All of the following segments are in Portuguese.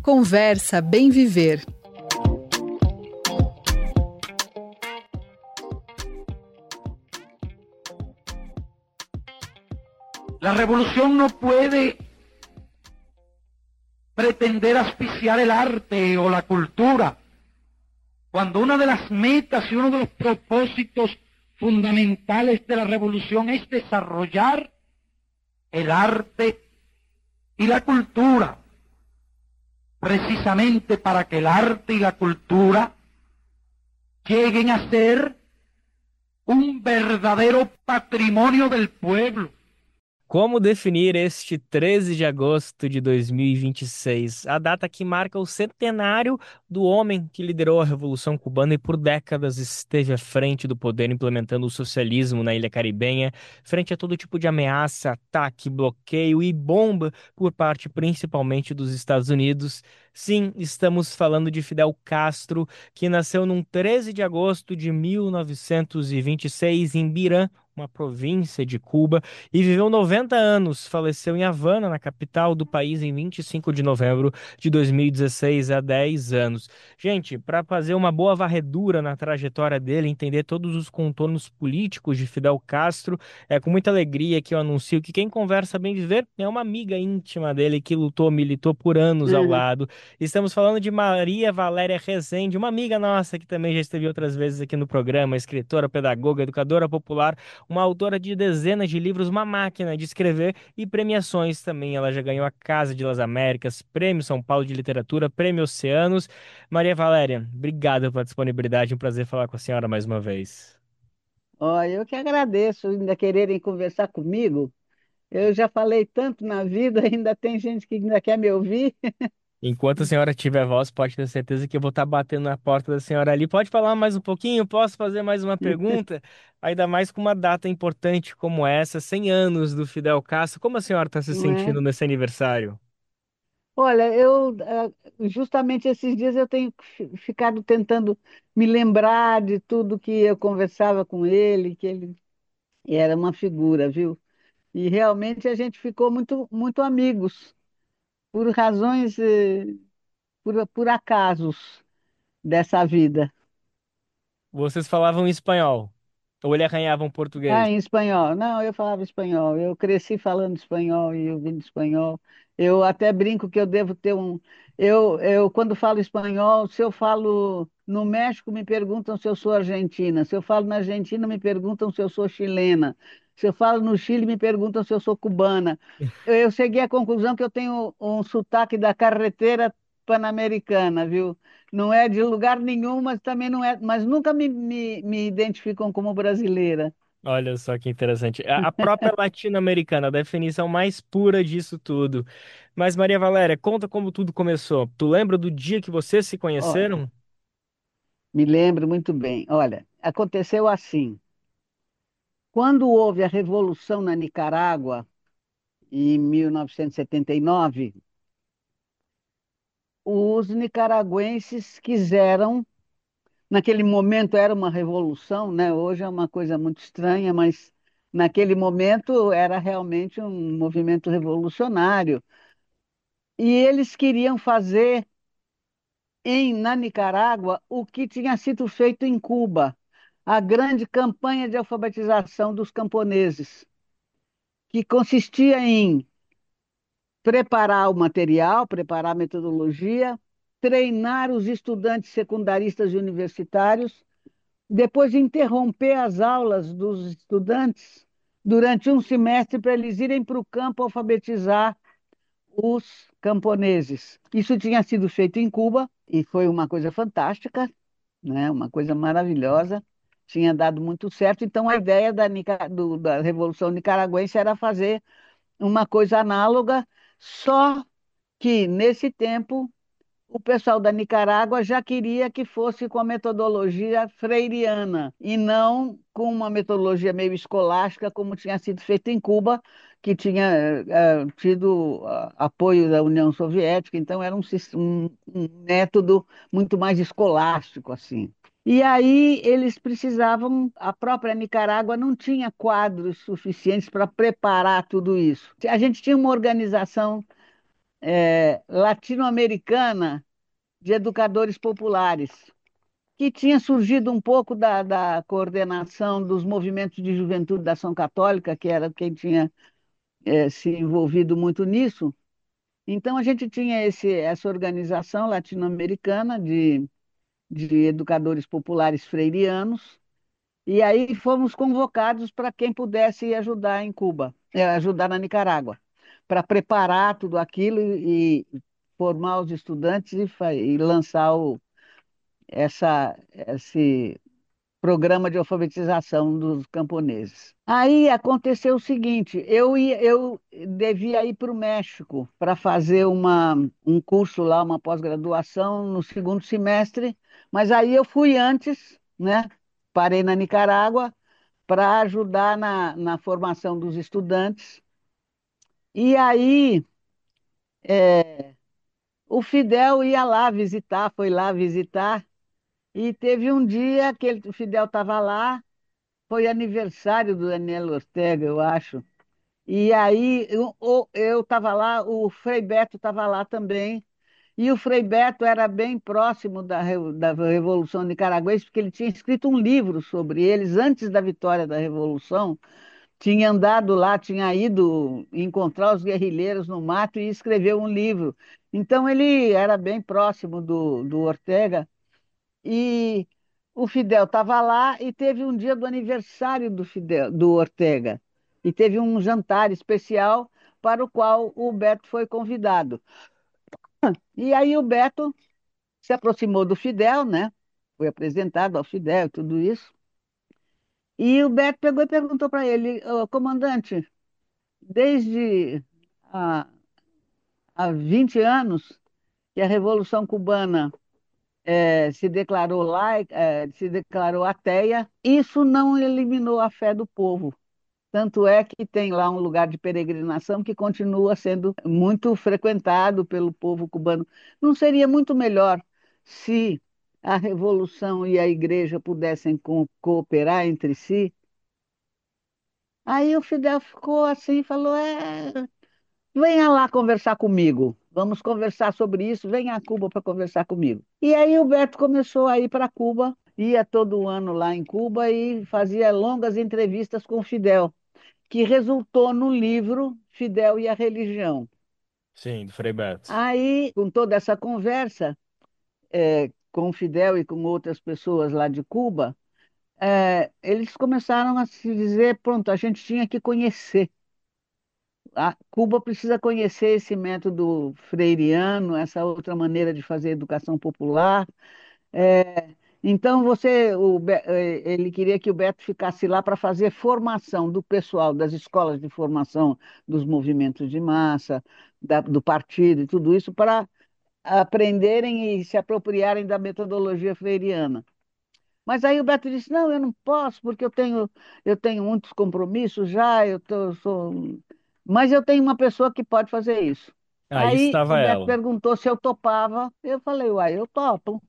Conversa Bem Viver. La revolución no puede pretender asfixiar el arte o la cultura, cuando una de las metas y uno de los propósitos fundamentales de la revolución es desarrollar el arte y la cultura, precisamente para que el arte y la cultura lleguen a ser un verdadero patrimonio del pueblo. Como definir este 13 de agosto de 2026, a data que marca o centenário do homem que liderou a Revolução Cubana e por décadas esteve à frente do poder implementando o socialismo na Ilha Caribenha, frente a todo tipo de ameaça, ataque, bloqueio e bomba por parte principalmente dos Estados Unidos? Sim, estamos falando de Fidel Castro, que nasceu num 13 de agosto de 1926 em Birã, uma província de Cuba, e viveu 90 anos. Faleceu em Havana, na capital do país, em 25 de novembro de 2016, há 10 anos. Gente, para fazer uma boa varredura na trajetória dele, entender todos os contornos políticos de Fidel Castro, é com muita alegria que eu anuncio que quem conversa bem viver é uma amiga íntima dele que lutou, militou por anos ao Uhum. lado. Estamos falando de Maria Valéria Rezende, uma amiga nossa que também já esteve outras vezes aqui no programa, escritora, pedagoga, educadora popular, uma autora de dezenas de livros, uma máquina de escrever e premiações também. Ela já ganhou a Casa de las Américas, Prêmio São Paulo de Literatura, Prêmio Oceanos. Maria Valéria, obrigado pela disponibilidade, um prazer falar com a senhora mais uma vez. Ó, eu que agradeço ainda quererem conversar comigo. Eu já falei tanto na vida, ainda tem gente que ainda quer me ouvir. Enquanto a senhora tiver voz, pode ter certeza que eu vou estar batendo na porta da senhora ali. Pode falar mais um pouquinho? Posso fazer mais uma pergunta? Ainda mais com uma data importante como essa, 100 anos do Fidel Castro. Como a senhora está se Não é? sentindo nesse aniversário? Olha, justamente esses dias eu tenho ficado tentando me lembrar de tudo que eu conversava com ele, que ele era uma figura, viu? E realmente a gente ficou muito amigos, por razões, por acasos dessa vida. Vocês falavam espanhol? Ou ele arranhava um português? Ah, em espanhol. Não, eu falava espanhol. Eu cresci falando espanhol e ouvindo espanhol. Eu até brinco que eu devo ter um. Quando falo espanhol, se eu falo no México, me perguntam se eu sou argentina. Se eu falo na Argentina, me perguntam se eu sou chilena. Se eu falo no Chile, me perguntam se eu sou cubana. Eu cheguei à conclusão que eu tenho um sotaque da carretera pan-americana, viu? Não é de lugar nenhum, mas também não é. Mas nunca me identificam como brasileira. Olha só que interessante. A própria latino-americana, a definição mais pura disso tudo. Mas, Maria Valéria, conta como tudo começou. Tu lembra do dia que vocês se Olha, conheceram? me lembro muito bem. Olha, aconteceu assim. Quando houve a Revolução na Nicarágua, em 1979, os nicaragüenses quiseram, naquele momento era uma revolução, né? Hoje é uma coisa muito estranha, mas naquele momento era realmente um movimento revolucionário. E eles queriam fazer na Nicarágua o que tinha sido feito em Cuba, a grande campanha de alfabetização dos camponeses, que consistia em preparar o material, preparar a metodologia, treinar os estudantes secundaristas e universitários, depois interromper as aulas dos estudantes durante um semestre para eles irem para o campo alfabetizar os camponeses. Isso tinha sido feito em Cuba e foi uma coisa fantástica, né? Uma coisa maravilhosa, tinha dado muito certo. Então, a ideia da Revolução Nicaragüense era fazer uma coisa análoga, só que, nesse tempo, o pessoal da Nicarágua já queria que fosse com a metodologia freiriana e não com uma metodologia meio escolástica, como tinha sido feito em Cuba, que tinha tido apoio da União Soviética, então era um método muito mais escolástico, assim. E aí eles precisavam, a própria Nicarágua não tinha quadros suficientes para preparar tudo isso. A gente tinha uma organização latino-americana de educadores populares, que tinha surgido um pouco da coordenação dos movimentos de juventude da Ação Católica, que era quem tinha se envolvido muito nisso. Então, a gente tinha essa organização latino-americana de educadores populares freirianos, e aí fomos convocados para quem pudesse ir ajudar em Cuba, ajudar na Nicarágua, para preparar tudo aquilo e formar os estudantes e lançar esse programa de alfabetização dos camponeses. Aí aconteceu o seguinte: eu devia ir para o México para fazer um curso lá, uma pós-graduação no segundo semestre, mas aí eu fui antes, né? Parei na Nicarágua para ajudar na formação dos estudantes. E aí o Fidel ia lá visitar, foi lá visitar, e teve um dia que o Fidel estava lá. Foi aniversário do Daniel Ortega, eu acho. E aí eu estava lá, o Frei Beto estava lá também. E o Frei Beto era bem próximo da Revolução Nicaragüense, porque ele tinha escrito um livro sobre eles antes da vitória da Revolução. Tinha andado lá, tinha ido encontrar os guerrilheiros no mato e escreveu um livro. Então ele era bem próximo do Ortega. E o Fidel estava lá e teve um dia do aniversário do Fidel, do Ortega. E teve um jantar especial para o qual o Beto foi convidado. E aí o Beto se aproximou do Fidel, né? Foi apresentado ao Fidel e tudo isso. E o Beto pegou e perguntou para ele: "Ô, comandante, desde há, há 20 anos que a Revolução Cubana se declarou ateia, isso não eliminou a fé do povo. Tanto é que tem lá um lugar de peregrinação que continua sendo muito frequentado pelo povo cubano. Não seria muito melhor se a revolução e a igreja pudessem cooperar entre si?" Aí o Fidel ficou assim, falou: venha lá conversar comigo. Vamos conversar sobre isso. Venha a Cuba para conversar comigo. E aí o Beto começou a ir para Cuba, ia todo ano lá em Cuba e fazia longas entrevistas com o Fidel, que resultou no livro Fidel e a Religião. Sim, do Frei Beto. Aí, com toda essa conversa, com o Fidel e com outras pessoas lá de Cuba, eles começaram a se dizer: pronto, a gente tinha que conhecer. A Cuba precisa conhecer esse método freiriano, essa outra maneira de fazer educação popular. É, então ele queria que o Beto ficasse lá para fazer formação do pessoal das escolas de formação dos movimentos de massa, do partido e tudo isso, para aprenderem e se apropriarem da metodologia freiriana. Mas aí o Beto disse: não, eu não posso, porque eu tenho muitos compromissos já, mas eu tenho uma pessoa que pode fazer isso. Aí Aí o estava Beto ela. perguntou se eu topava. Eu falei: uai, eu topo,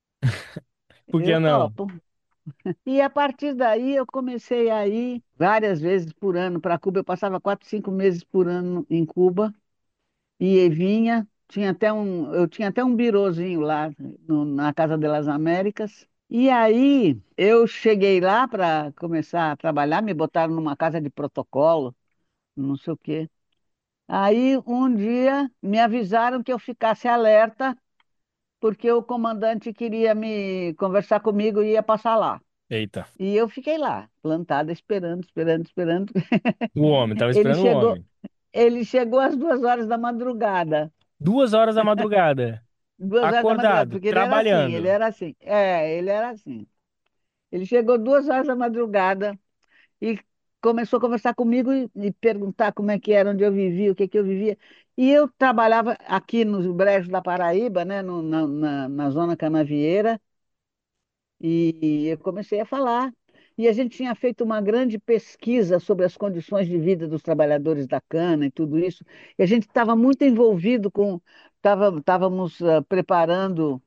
Por eu que não? topo. E a partir daí eu comecei a ir várias vezes por ano para Cuba. Eu passava 4, 5 meses por ano em Cuba e vinha. Eu tinha até um birozinho lá na Casa das Américas. E aí eu cheguei lá para começar a trabalhar, me botaram numa casa de protocolo, não sei o quê. Aí um dia me avisaram que eu ficasse alerta, porque o comandante queria me conversar comigo e ia passar lá. Eita. E eu fiquei lá, plantada, esperando, esperando, esperando. O homem, tava Ele esperando o chegou, homem. ele chegou às 2 horas da madrugada. 2 horas da madrugada. 2 horas da madrugada, Acordado, porque ele era assim, ele trabalhando. era assim. Ele era assim. Ele chegou 2 horas da madrugada e começou a conversar comigo e perguntar como é que era, onde eu vivia, o que que eu vivia. E eu trabalhava aqui nos Brejos da Paraíba, né, na zona canavieira, e eu comecei a falar. E a gente tinha feito uma grande pesquisa sobre as condições de vida dos trabalhadores da cana e tudo isso. E a gente estava muito envolvido estávamos preparando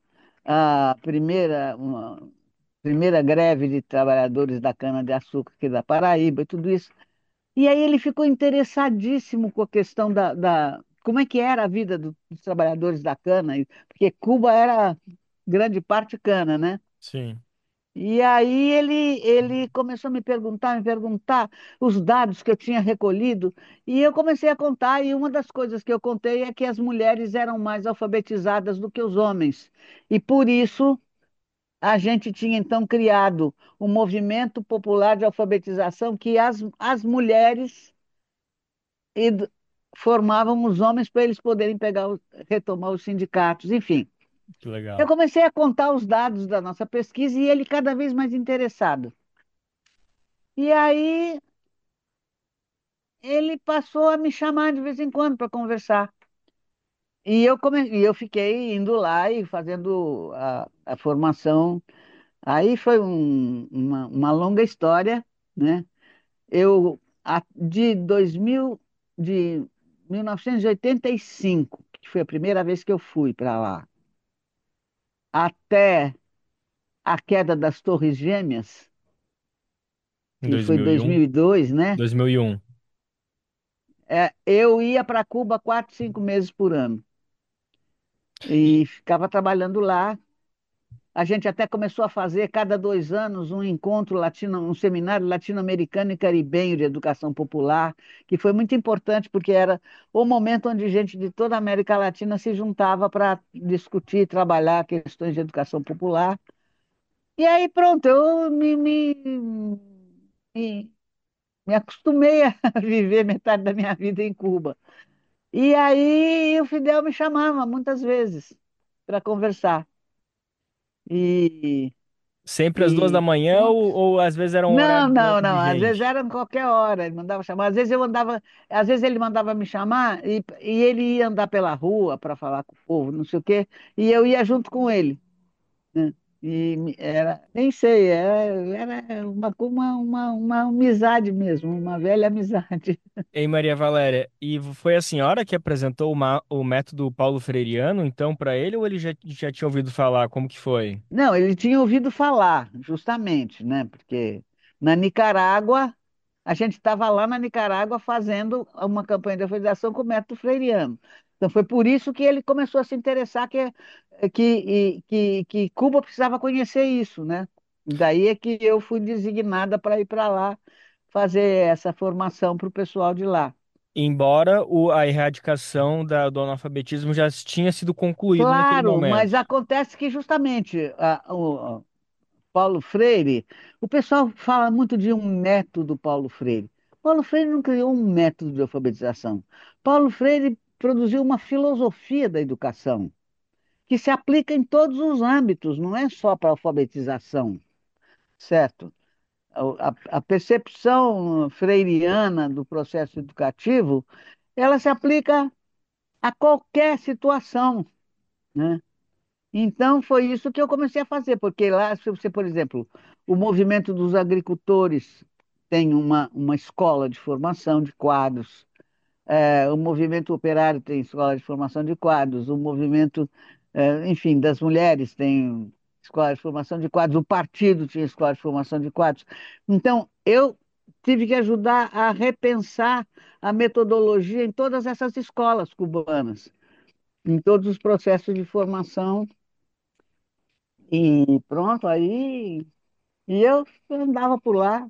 uma primeira greve de trabalhadores da cana-de-açúcar aqui da Paraíba e tudo isso. E aí ele ficou interessadíssimo com a questão como é que era a vida dos trabalhadores da cana, porque Cuba era grande parte cana, né? Sim. E aí ele começou a me perguntar os dados que eu tinha recolhido, e eu comecei a contar, e uma das coisas que eu contei é que as mulheres eram mais alfabetizadas do que os homens. E por isso a gente tinha então criado um movimento popular de alfabetização que as mulheres ed- formavam os homens para eles poderem retomar os sindicatos, enfim. Que Eu legal. comecei a contar os dados da nossa pesquisa e ele cada vez mais interessado. E aí ele passou a me chamar de vez em quando para conversar. E eu fiquei indo lá e fazendo a formação. Aí foi uma longa história, né? De 2000, de 1985, que foi a primeira vez que eu fui para lá, até a queda das Torres Gêmeas, Em que foi 2001. 2002, né? 2001. Eu ia para Cuba 4, 5 meses por ano E e ficava trabalhando lá. A gente até começou a fazer, cada 2 anos, um encontro latino, um seminário latino-americano e caribenho de educação popular, que foi muito importante, porque era o momento onde gente de toda a América Latina se juntava para discutir e trabalhar questões de educação popular. E aí, pronto, me, me acostumei a viver metade da minha vida em Cuba. E aí o Fidel me chamava muitas vezes para conversar. E, sempre às 2 da e manhã pronto. ou às vezes era um Não, horário não, de não. Às vezes gente? era em qualquer hora, ele mandava chamar. Às vezes ele mandava me chamar e ele ia andar pela rua para falar com o povo, não sei o quê, e eu ia junto com ele, né? Nem sei, era uma amizade mesmo, uma velha amizade. Ei, Maria Valéria, e foi a senhora que apresentou o método Paulo Freiriano, então, para ele, ou ele já tinha ouvido falar? Como que foi? Não, ele tinha ouvido falar, justamente, né? Porque na Nicarágua, a gente estava lá na Nicarágua fazendo uma campanha de alfabetização com o método freiriano. Então foi por isso que ele começou a se interessar que Cuba precisava conhecer isso, né? Daí é que eu fui designada para ir para lá fazer essa formação para o pessoal de lá. Embora a erradicação do analfabetismo já tinha sido concluído naquele Claro, mas momento. acontece que justamente Paulo Freire, o pessoal fala muito de um método Paulo Freire. Paulo Freire não criou um método de alfabetização. Paulo Freire produziu uma filosofia da educação que se aplica em todos os âmbitos, não é só para a alfabetização, certo? A percepção freiriana do processo educativo, ela se aplica a qualquer situação, né? Então, foi isso que eu comecei a fazer, porque lá, se você, por exemplo, o movimento dos agricultores tem uma escola de formação de quadros, o movimento operário tem escola de formação de quadros, o movimento, enfim, das mulheres tem escola de formação de quadros, o partido tinha escola de formação de quadros. Então, eu tive que ajudar a repensar a metodologia em todas essas escolas cubanas, em todos os processos de formação e pronto, aí eu andava por lá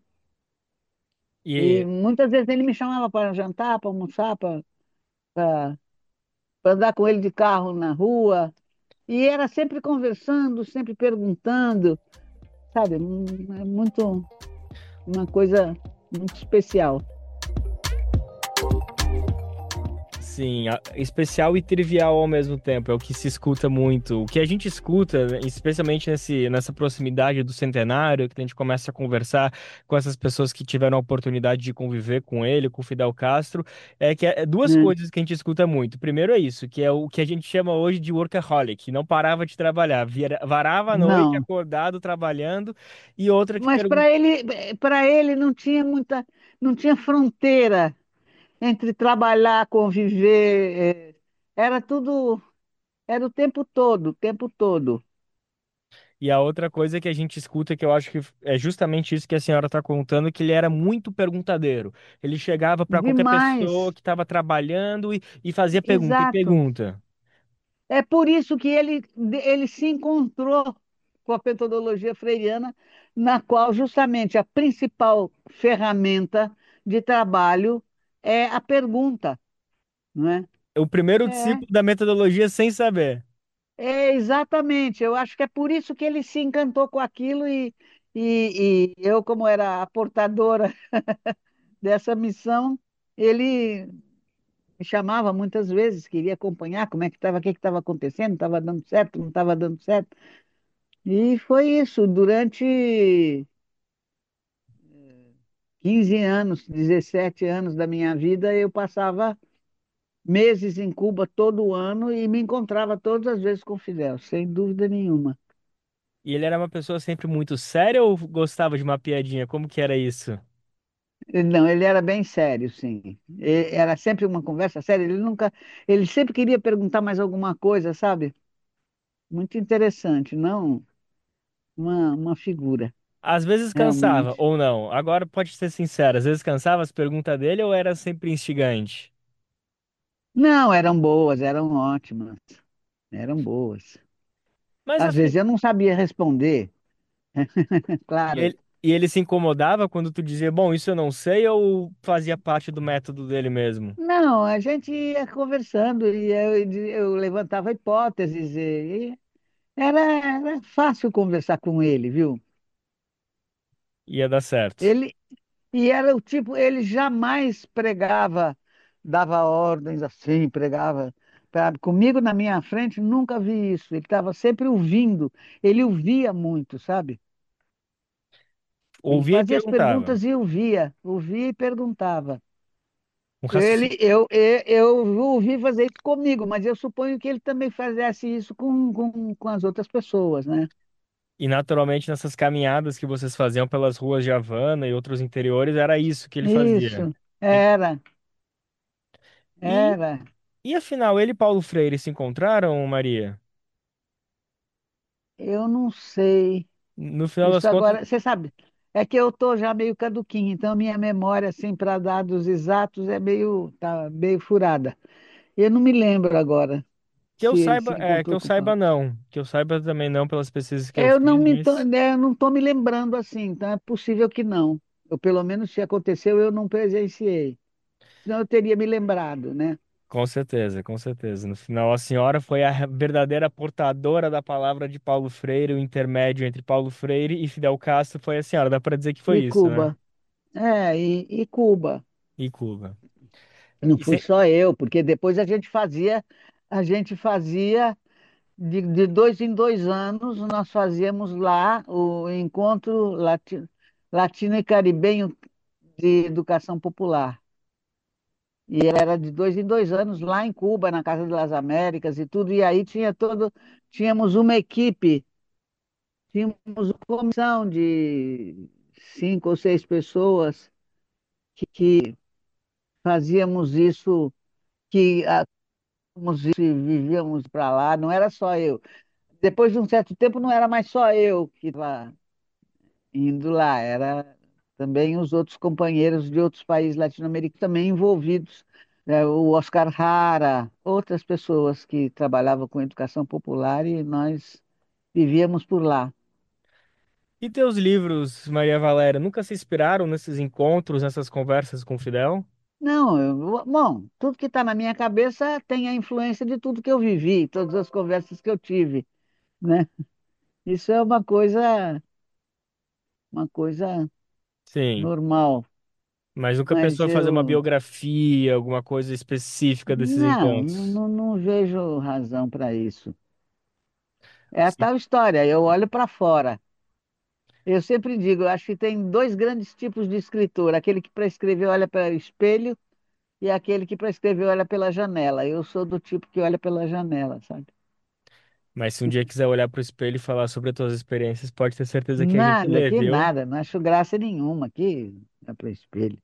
e E, muitas vezes ele me chamava para jantar, para almoçar, para andar com ele de carro na rua. E era sempre conversando, sempre perguntando, sabe? É muito uma coisa muito especial. sim, especial e trivial ao mesmo tempo, é o que se escuta muito. O que a gente escuta, especialmente nessa proximidade do centenário, que a gente começa a conversar com essas pessoas que tiveram a oportunidade de conviver com ele, com o Fidel Castro, é que é duas Né? coisas que a gente escuta muito. Primeiro é isso, que é o que a gente chama hoje de workaholic, não parava de trabalhar, varava a noite Não, acordado trabalhando, e outra que mas pergunta. para ele não tinha fronteira entre trabalhar, conviver, era tudo, era o tempo todo, o tempo todo. E a outra coisa que a gente escuta, que eu acho que é justamente isso que a senhora está contando, que ele era muito perguntadeiro. Ele chegava para qualquer pessoa Demais, que estava trabalhando e fazia pergunta e exato. pergunta. É por isso que ele se encontrou com a metodologia freiriana, na qual justamente a principal ferramenta de trabalho é a pergunta, não é? O primeiro É, discípulo da metodologia sem saber. exatamente. Eu acho que é por isso que ele se encantou com aquilo e eu, como era a portadora dessa missão, ele me chamava muitas vezes, queria acompanhar como é que estava, o que estava acontecendo, estava dando certo, não estava dando certo. E foi isso, durante 15 anos, 17 anos da minha vida, eu passava meses em Cuba todo ano e me encontrava todas as vezes com o Fidel, sem dúvida nenhuma. E ele era uma pessoa sempre muito séria ou gostava de uma piadinha? Como que era isso? Não, ele era bem sério, sim. Era sempre uma conversa séria. Ele sempre queria perguntar mais alguma coisa, sabe? Muito interessante, não uma figura, Às vezes cansava, realmente. ou não. Agora pode ser sincero, às vezes cansava as perguntas dele ou era sempre instigante? Não, eram boas, eram ótimas, eram boas. Mas Às vezes eu não sabia responder, claro. e ele se incomodava quando tu dizia, bom, isso eu não sei, ou fazia parte do método dele mesmo? Não, a gente ia conversando e eu levantava hipóteses. E era fácil conversar com ele, viu? Ia dar certo. Ele, e era o tipo, ele jamais pregava, dava ordens assim, pregava. Sabe? Comigo na minha frente, nunca vi isso. Ele estava sempre ouvindo, ele ouvia muito, sabe? Ele Ouvia e fazia as perguntava. perguntas e ouvia e perguntava. Um raciocínio. Eu ouvi fazer isso comigo, mas eu suponho que ele também fizesse isso com as outras pessoas, né? E naturalmente nessas caminhadas que vocês faziam pelas ruas de Havana e outros interiores, era isso que ele fazia. Isso, Ele- era, E, era. e afinal, ele e Paulo Freire se encontraram, Maria? Eu não sei. No final das Isso contas, agora, você sabe, é que eu estou já meio caduquinha, então minha memória, assim, para dados exatos, tá meio furada. Eu não me lembro agora se ele se que encontrou eu com o saiba Paulo. não, que eu saiba também não pelas pesquisas que eu fiz, mas Eu não estou me lembrando assim, então é possível que não. Eu, pelo menos, se aconteceu, eu não presenciei. Senão eu teria me lembrado, né? com certeza, com certeza. No final, a senhora foi a verdadeira portadora da palavra de Paulo Freire, o intermédio entre Paulo Freire e Fidel Castro foi a senhora. Dá para dizer que foi E isso, né? Cuba. E Cuba. E Cuba. Não E fui se- só eu, porque depois a gente fazia de 2 em 2 anos, nós fazíamos lá o encontro latino e caribenho de educação popular. E era de 2 em 2 anos lá em Cuba, na Casa das Américas e tudo. E aí tínhamos uma equipe, tínhamos uma comissão de 5 ou 6 pessoas que fazíamos isso, que fazíamos isso e vivíamos para lá. Não era só eu. Depois de um certo tempo, não era mais só eu que estava indo lá, era também os outros companheiros de outros países latino-americanos também envolvidos, né, o Oscar Hara, outras pessoas que trabalhavam com educação popular e nós vivíamos por lá. E teus livros, Maria Valéria, nunca se inspiraram nesses encontros, nessas conversas com Fidel? Não, bom, tudo que está na minha cabeça tem a influência de tudo que eu vivi, todas as conversas que eu tive, né? Isso é uma coisa Sim, normal, mas nunca mas pensou em fazer uma eu biografia, alguma coisa específica desses encontros? não vejo razão para isso. É a Sim. tal história, eu olho para fora. Eu sempre digo, eu acho que tem dois grandes tipos de escritor, aquele que para escrever olha para o espelho e aquele que para escrever olha pela janela. Eu sou do tipo que olha pela janela, sabe? Mas se um dia quiser olhar pro espelho e falar sobre as tuas experiências, pode ter certeza que a gente Nada, lê, que viu? nada, não acho graça nenhuma aqui, olha para o espelho.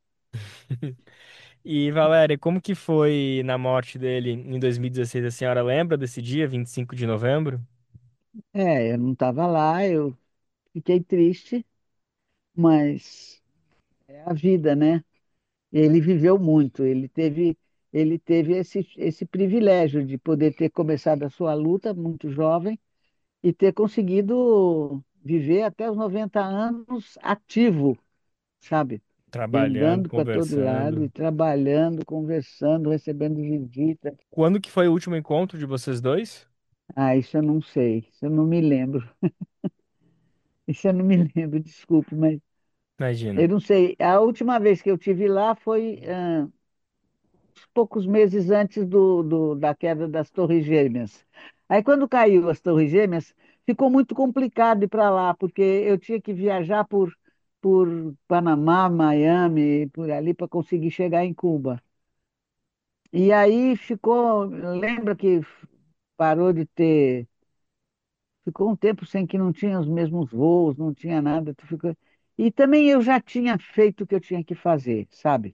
E Valéria, como que foi na morte dele em 2016? A senhora lembra desse dia, 25 de novembro? eu não estava lá, eu fiquei triste, mas é a vida, né? Ele viveu muito, ele teve esse privilégio de poder ter começado a sua luta muito jovem e ter conseguido viver até os 90 anos ativo, sabe? E Trabalhando, andando para todo lado, e conversando. trabalhando, conversando, recebendo visita. Quando que foi o último encontro de vocês dois? Ah, isso eu não sei, isso eu não me lembro. Isso eu não me lembro, desculpe, mas eu Imagina. não sei. A última vez que eu tive lá foi poucos meses antes da queda das Torres Gêmeas. Aí, quando caiu as Torres Gêmeas, ficou muito complicado ir para lá, porque eu tinha que viajar por Panamá, Miami, por ali, para conseguir chegar em Cuba. E aí ficou, lembra que parou de ter, ficou um tempo sem que não tinha os mesmos voos, não tinha nada. E também eu já tinha feito o que eu tinha que fazer, sabe?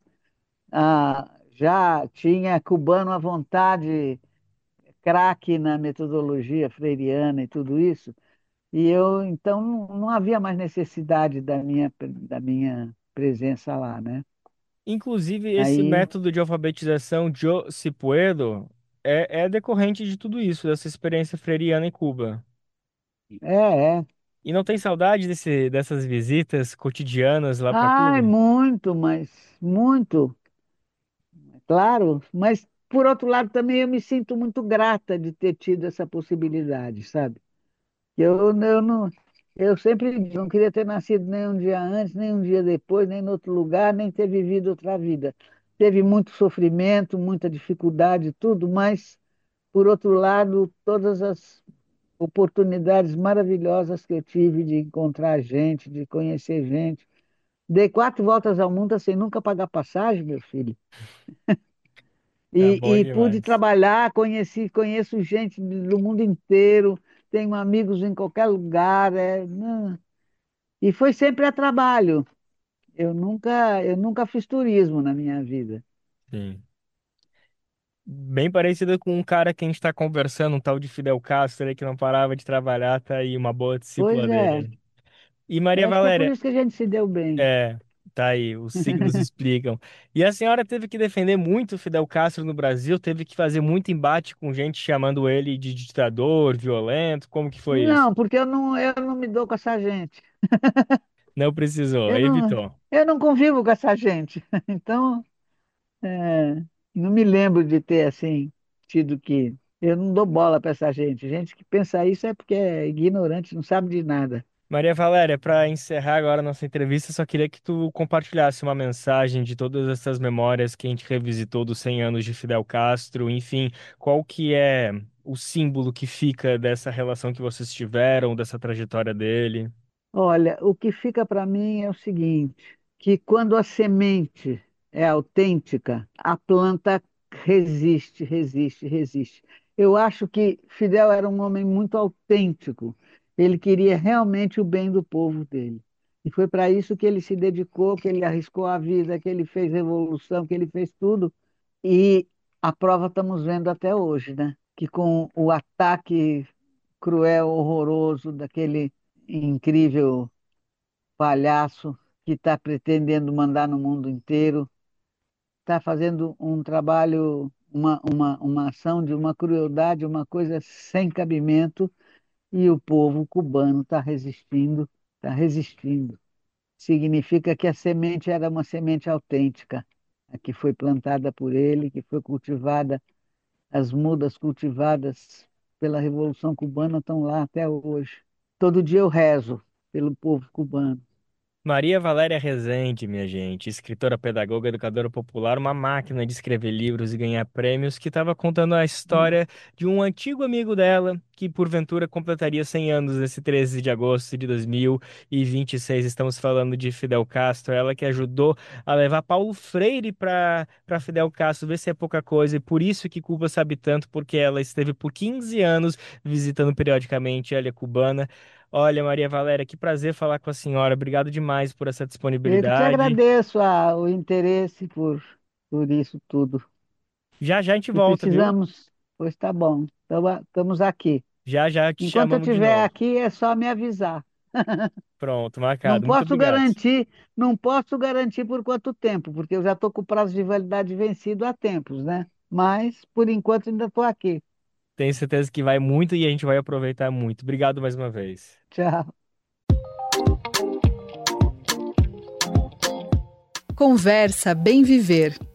Já tinha cubano à vontade, craque na metodologia freiriana e tudo isso, e eu então não havia mais necessidade da minha presença lá, né? Inclusive, esse Aí, método de alfabetização Yo Si Puedo é decorrente de tudo isso, dessa experiência freiriana em Cuba. é. E não tem saudade dessas visitas cotidianas lá para Ai, Cuba? muito, mas muito, claro, mas por outro lado também eu me sinto muito grata de ter tido essa possibilidade, sabe? Eu não, eu sempre digo, não queria ter nascido nem um dia antes, nem um dia depois, nem em outro lugar, nem ter vivido outra vida. Teve muito sofrimento, muita dificuldade, tudo, mas, por outro lado, todas as oportunidades maravilhosas que eu tive de encontrar gente, de conhecer gente. Dei 4 voltas ao mundo sem nunca pagar passagem, meu filho. Tá bom E pude demais. trabalhar, conheço gente do mundo inteiro, tenho amigos em qualquer lugar. Não. E foi sempre a trabalho. Eu nunca fiz turismo na minha vida. Sim. Bem parecida com um cara que a gente está conversando, um tal de Fidel Castro aí que não parava de trabalhar, tá aí uma boa Pois discípula é, dele. E Maria acho que é por Valéria, isso que a gente se deu bem. é, tá aí, os signos explicam. E a senhora teve que defender muito o Fidel Castro no Brasil, teve que fazer muito embate com gente chamando ele de ditador, violento, como que foi isso? Não, porque eu não me dou com essa gente. Não precisou, Eu não, evitou. eu não convivo com essa gente. Então, é, não me lembro de ter, assim, tido que. Eu não dou bola para essa gente. Gente que pensa isso é porque é ignorante, não sabe de nada. Maria Valéria, para encerrar agora a nossa entrevista, só queria que tu compartilhasse uma mensagem de todas essas memórias que a gente revisitou dos 100 anos de Fidel Castro, enfim, qual que é o símbolo que fica dessa relação que vocês tiveram, dessa trajetória dele? Olha, o que fica para mim é o seguinte, que quando a semente é autêntica, a planta resiste, resiste, resiste. Eu acho que Fidel era um homem muito autêntico. Ele queria realmente o bem do povo dele. E foi para isso que ele se dedicou, que ele arriscou a vida, que ele fez revolução, que ele fez tudo. E a prova estamos vendo até hoje, né? Que com o ataque cruel, horroroso daquele incrível palhaço que está pretendendo mandar no mundo inteiro, está fazendo um trabalho, uma ação de uma crueldade, uma coisa sem cabimento, e o povo cubano está resistindo, está resistindo. Significa que a semente era uma semente autêntica, a que foi plantada por ele, que foi cultivada, as mudas cultivadas pela Revolução Cubana estão lá até hoje. Todo dia eu rezo pelo povo cubano. Maria Valéria Rezende, minha gente, escritora, pedagoga, educadora popular, uma máquina de escrever livros e ganhar prêmios, que estava contando a história de um antigo amigo dela, que porventura completaria 100 anos nesse 13 de agosto de 2026. Estamos falando de Fidel Castro, ela que ajudou a levar Paulo Freire para Fidel Castro, ver se é pouca coisa, e por isso que Cuba sabe tanto, porque ela esteve por 15 anos visitando periodicamente a ilha cubana. Olha, Maria Valéria, que prazer falar com a senhora. Obrigado demais por essa Eu que te disponibilidade. agradeço o interesse por isso tudo. Já já a gente E volta, viu? precisamos, pois tá bom, estamos aqui. Já já te Enquanto eu chamamos de estiver novo. aqui, é só me avisar. Pronto, Não marcado. Muito posso obrigado. garantir, não posso garantir por quanto tempo, porque eu já estou com o prazo de validade vencido há tempos, né? Mas, por enquanto, ainda estou aqui. Tenho certeza que vai muito e a gente vai aproveitar muito. Obrigado mais uma vez. Tchau. Conversa Bem Viver.